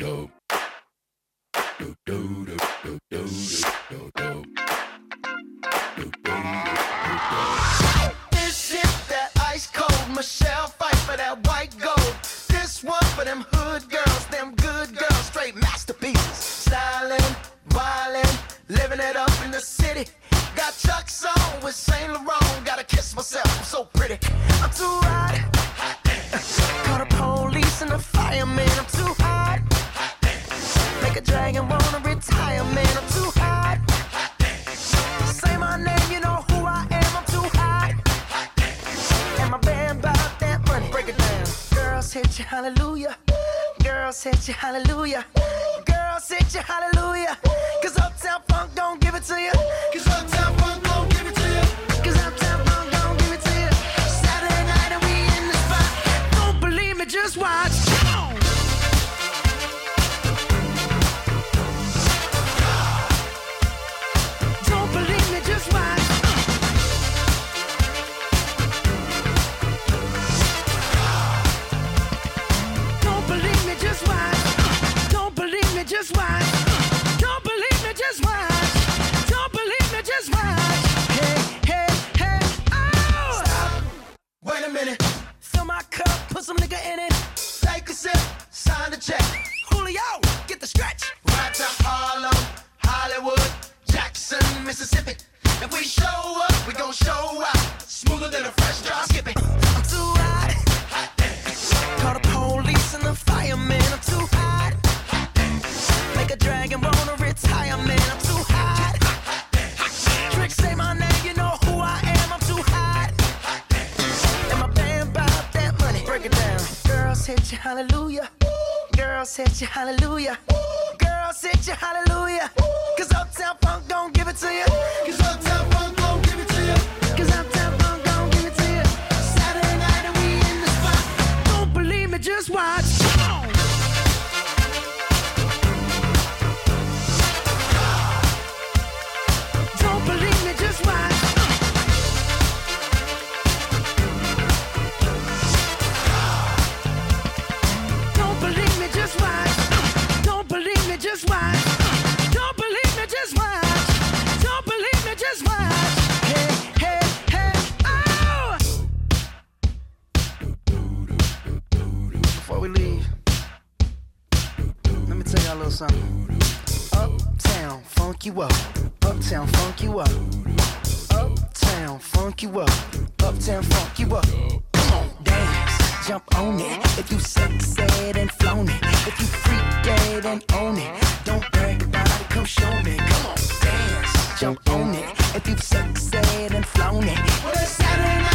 This is that ice cold Michelle fight for that white gold. This one for them hood girls, them good girls, straight masterpieces. Stylin', wildin', living it up in the city. Got Chuck's on with Saint Laurent. Gotta kiss myself, I'm so pretty. I'm too hot. Call the police and the fireman. I'm too hot. Make a dragon wanna retire, man. I'm too hot. Say my name, you know who I am. I'm too hot. And my band about that money. Break it down. Girls hit you, hallelujah. Girls hit you, hallelujah. Girls hit you, hallelujah. Cause Uptown Funk don't give it to you. Cause Uptown Funk don't give it to you. Cause Uptown Funk don't give it to you. Saturday night and we in the spot. Don't believe me, just watch. Come on. Don't believe me, just watch. Don't believe me, just watch. Don't believe me, just watch. Don't believe me, just watch. Don't believe me, just watch. Hey, hey, hey, oh! Stop. Wait a minute. Fill my cup, put some nigga in it. Take a sip, sign the check. Julio, get the stretch. Right to Harlem, Hollywood, Jackson, Mississippi. If we show up, we gon' show out. Smoother than a fresh drop skipping. I'm too hot. Call the police and the fireman. I'm too hot. Make a dragon wanna retire, man. I'm too hot. Tricks say my name, you know who I am. I'm too hot. And my band bout that money. Break it down. Girls hit you, hallelujah. Girls hit you, hallelujah. Girls hit you, hallelujah. Cause Uptown Funk don't give it to you. Cause Uptown Funk don't give it to you. Cause Uptown Funk don't give it to you. Saturday night and we in the spot. Don't believe me, just watch. Come on. Don't believe me, just watch. Don't believe me, just watch. Don't believe me, just watch. Don't believe me, just watch. Don't believe me, just watch. Hey, hey, hey, oh! Before we leave, let me tell y'all a little something. Uptown, funk you up. Uptown, funk you up. Uptown, funk you up. Uptown, funk you up. Come on, dance, jump on it. If you sexed and flown it. If you freak dead and own it. Don't brag about it, come show me. Come on, dance, jump on it. If you sexed and flown it. Well, it's Saturday night.